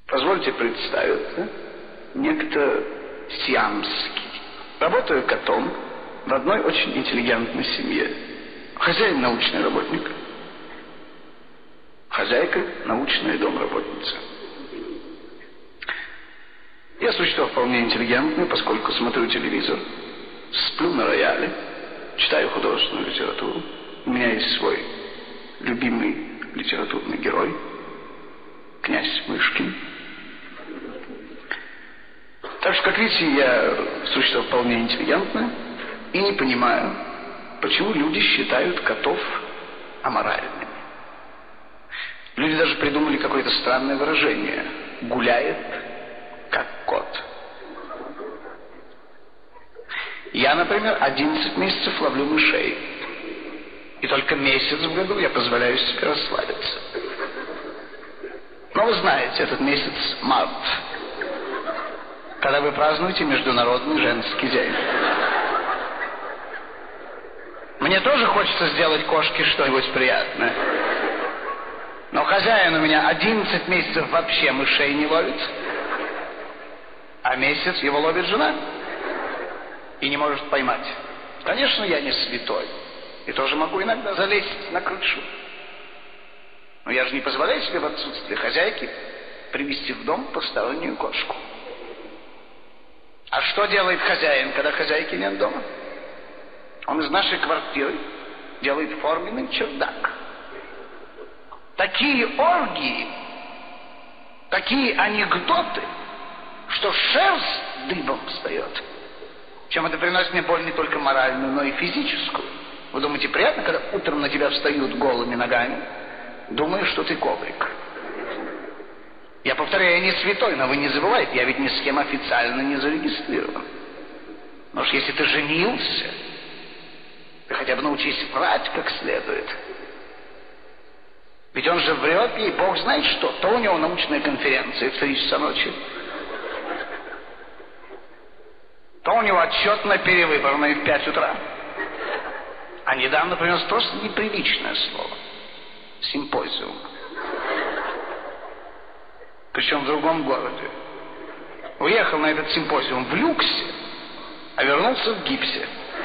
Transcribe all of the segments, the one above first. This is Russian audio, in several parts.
Позвольте представиться, некто Сиамский. Работаю котом в одной очень интеллигентной семье. Хозяин научный работник, хозяйка научная домработница. Я существо вполне интеллигентное, поскольку смотрю телевизор, сплю на рояле, читаю художественную литературу. У меня есть свой любимый литературный герой, князь Мышкин. Так что, как видите, я существо вполне интеллигентное и не понимаю, почему люди считают котов аморальными. Люди даже придумали какое-то странное выражение: гуляет как кот. Я, например, 11 месяцев ловлю мышей. И только месяц в году я позволяю себе расслабиться. Но вы знаете, этот месяц март, когда вы празднуете Международный женский день. Мне тоже хочется сделать кошке что-нибудь приятное. Но хозяин у меня 11 месяцев вообще мышей не ловит, а месяц его ловит жена и не может поймать. Конечно, я не святой, и тоже могу иногда залезть на крышу. Но я же не позволяю себе в отсутствие хозяйки привести в дом постороннюю кошку. А что делает хозяин, когда хозяйки нет дома? Он из нашей квартиры делает форменный чердак. Такие оргии, такие анекдоты, что шерсть дыбом встает. Чем это приносит мне боль не только моральную, но и физическую. Вы думаете, приятно, когда утром на тебя встают голыми ногами, думая, что ты коврик? Я повторяю, я не святой, но вы не забывайте, я ведь ни с кем официально не зарегистрирован. Но уж если ты женился, ты хотя бы научись врать как следует. Ведь он же врет ей, бог знает что. То у него научная конференция в 3 часа ночи, то у него отчет на перевыборной в 5 утра. А недавно принес просто неприличное слово. Симпозиум. Причем в другом городе. Уехал на этот симпозиум в люксе, а вернулся в гипсе.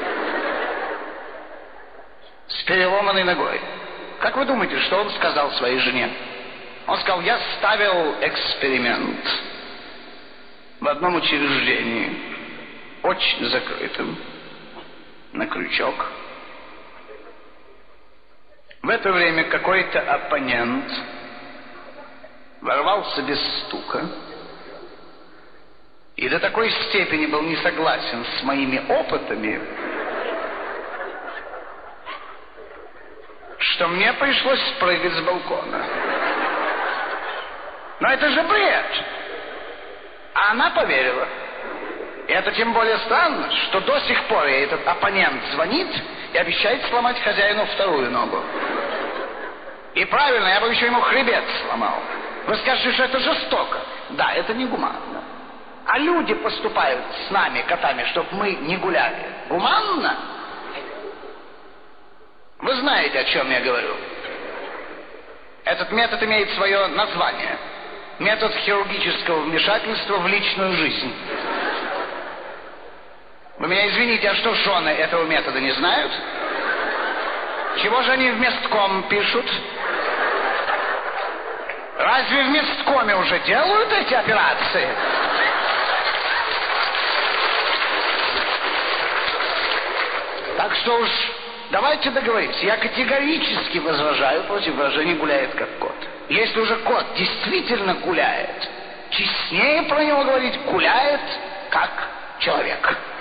С переломанной ногой. Как вы думаете, что он сказал своей жене? Он сказал: я ставил эксперимент в одном учреждении, очень закрытым, на крючок. В это время какой-то оппонент ворвался без стука и до такой степени был не согласен с моими опытами, что мне пришлось спрыгать с балкона. Но это же бред! А она поверила. И это тем более странно, что до сих пор ей этот оппонент звонит и обещает сломать хозяину вторую ногу. И правильно, я бы еще ему хребет сломал. Вы скажете, что это жестоко. Да, это негуманно. А люди поступают с нами, котами, чтобы мы не гуляли. Гуманно? Вы знаете, о чем я говорю. Этот метод имеет свое название. Метод хирургического вмешательства в личную жизнь. Вы меня извините, а что жены этого метода не знают? Чего же они в местком пишут? Разве в месткоме уже делают эти операции? Так что уж давайте договоримся. Я категорически возражаю против выражения «гуляет как кот». Если уже кот действительно гуляет, честнее про него говорить «гуляет как человек».